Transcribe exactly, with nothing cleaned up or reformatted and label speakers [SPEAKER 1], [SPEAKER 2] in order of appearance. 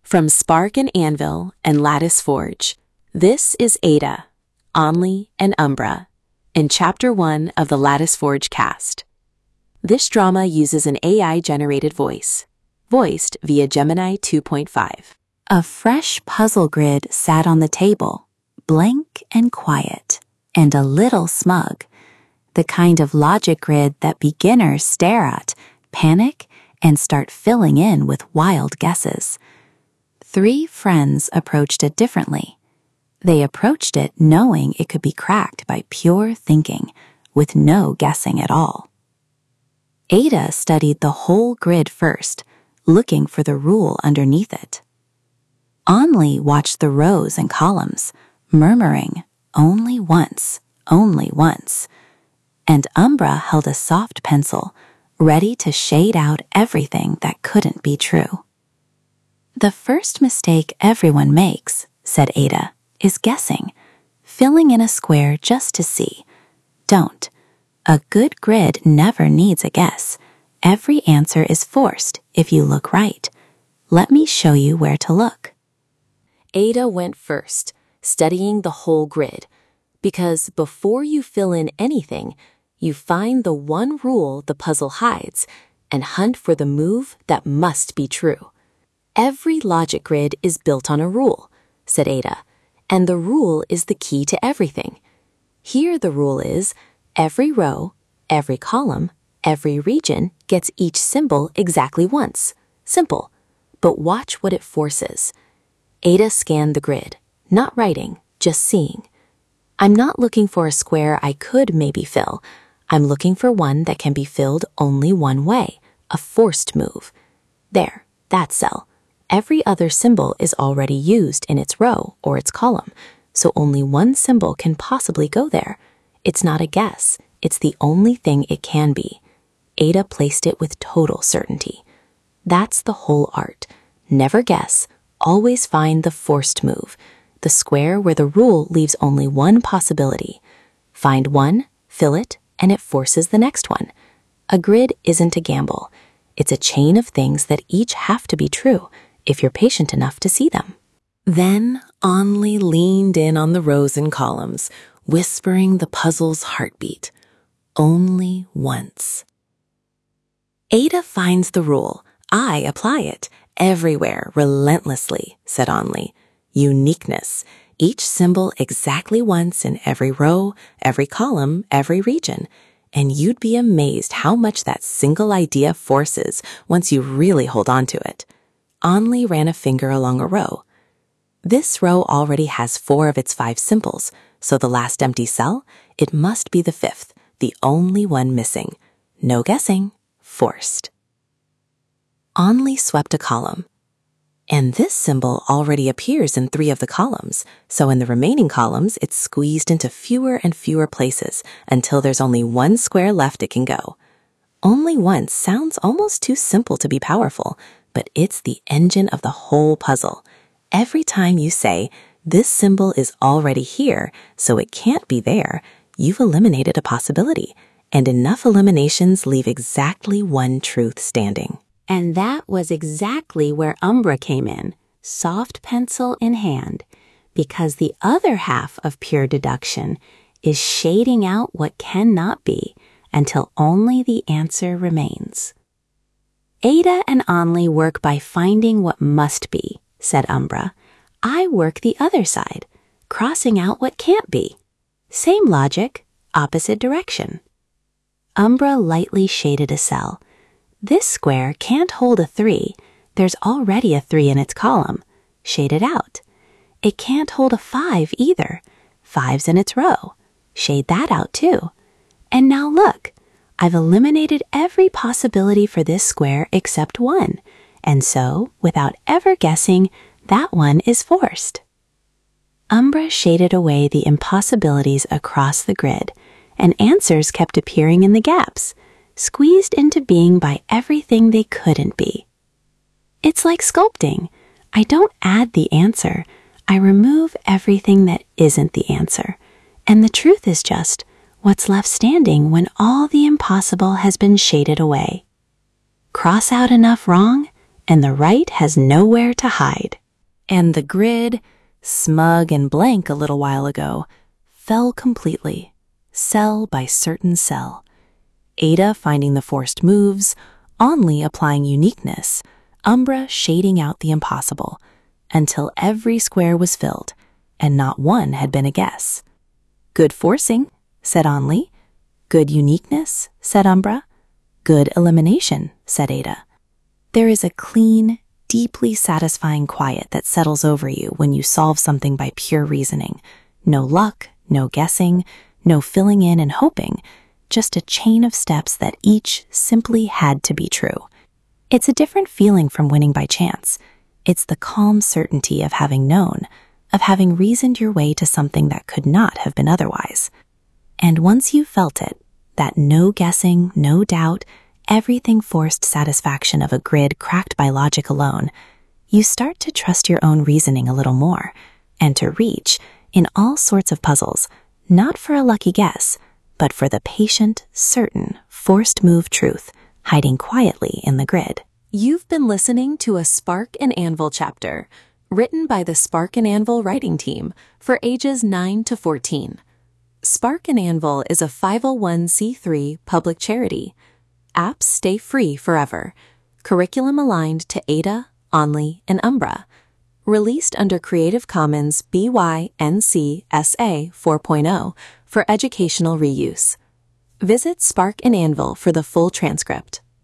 [SPEAKER 1] From Spark and Anvil and Lattice Forge, this is Ada, Onley, and Umbra in Chapter one of the Lattice Forge cast. This drama uses an A I-generated voice, voiced via Gemini two point five. A fresh puzzle grid sat on the table, blank and quiet, and a little smug, the kind of logic grid that beginners stare at, panic, and start filling in with wild guesses. Three friends approached it differently. They approached it knowing it could be cracked by pure thinking, with no guessing at all. Ada studied the whole grid first, looking for the rule underneath it. Onley watched the rows and columns, murmuring, "Only once, only once." And Umbra held a soft pencil, ready to shade out everything that couldn't be true. "The first mistake everyone makes," said Ada, "is guessing, filling in a square just to see. Don't. A good grid never needs a guess. Every answer is forced if you look right. Let me show you where to look." Ada went first, studying the whole grid, because before you fill in anything, you find the one rule the puzzle hides and hunt for the move that must be true. "Every logic grid is built on a rule," said Ada, "and the rule is the key to everything. Here the rule is every row, every column, every region gets each symbol exactly once. Simple, but watch what it forces." Ada scanned the grid, not writing, just seeing. "I'm not looking for a square I could maybe fill. I'm looking for one that can be filled only one way, a forced move. There, that cell. Every other symbol is already used in its row or its column, so only one symbol can possibly go there. It's not a guess, it's the only thing it can be." Ada placed it with total certainty. That's the whole art. Never guess, always find the forced move, the square where the rule leaves only one possibility. Find one, fill it, and it forces the next one. A grid isn't a gamble. It's a chain of things that each have to be true if you're patient enough to see them. Then Onley leaned in on the rows and columns, whispering the puzzle's heartbeat. Only once. "Ada finds the rule. I apply it. Everywhere, relentlessly," said Onley. "Uniqueness. Each symbol exactly once in every row, every column, every region. And you'd be amazed how much that single idea forces once you really hold on to it." Onley ran a finger along a row. "This row already has four of its five symbols, so the last empty cell, it must be the fifth, the only one missing. No guessing, forced." Onley swept a column. "And this symbol already appears in three of the columns, so in the remaining columns it's squeezed into fewer and fewer places until there's only one square left it can go. Only once sounds almost too simple to be powerful, but it's the engine of the whole puzzle. Every time you say, 'This symbol is already here, so it can't be there,' you've eliminated a possibility, and enough eliminations leave exactly one truth standing." And that was exactly where Umbra came in, soft pencil in hand, because the other half of pure deduction is shading out what cannot be until only the answer remains. "Ada and Onley work by finding what must be," said Umbra. "I work the other side, crossing out what can't be. Same logic, opposite direction." Umbra lightly shaded a cell. "This square can't hold a three. There's already a three in its column. Shade it out. It can't hold a five either. Five's in its row. Shade that out too. And now look, I've eliminated every possibility for this square except one. And so, without ever guessing, that one is forced." Umbra shaded away the impossibilities across the grid, and answers kept appearing in the gaps, squeezed into being by everything they couldn't be. It's like sculpting. I don't add the answer. I remove everything that isn't the answer. And the truth is just what's left standing when all the impossible has been shaded away. Cross out enough wrong, and the right has nowhere to hide. And the grid, smug and blank a little while ago, fell completely, cell by certain cell. Ada finding the forced moves, Onley applying uniqueness, Umbra shading out the impossible, until every square was filled, and not one had been a guess. Good forcing, said Onley. Good uniqueness, said Umbra. Good elimination, said Ada. There is a clean, deeply satisfying quiet that settles over you when you solve something by pure reasoning. No luck, no guessing, no filling in and hoping, just a chain of steps that each simply had to be true. It's a different feeling from winning by chance. It's the calm certainty of having known, of having reasoned your way to something that could not have been otherwise. And once you felt it, that no guessing, no doubt, everything forced satisfaction of a grid cracked by logic alone, you start to trust your own reasoning a little more, and to reach, in all sorts of puzzles, not for a lucky guess, but for the patient, certain, forced move truth hiding quietly in the grid.
[SPEAKER 2] You've been listening to a Spark and Anvil chapter, written by the Spark and Anvil writing team for ages nine to fourteen. Spark and Anvil is a five oh one c three public charity. Apps stay free forever. Curriculum aligned to Ada, Onley, and Umbra. Released under Creative Commons B Y N C S A four point oh for educational reuse. Visit Spark and Anvil for the full transcript.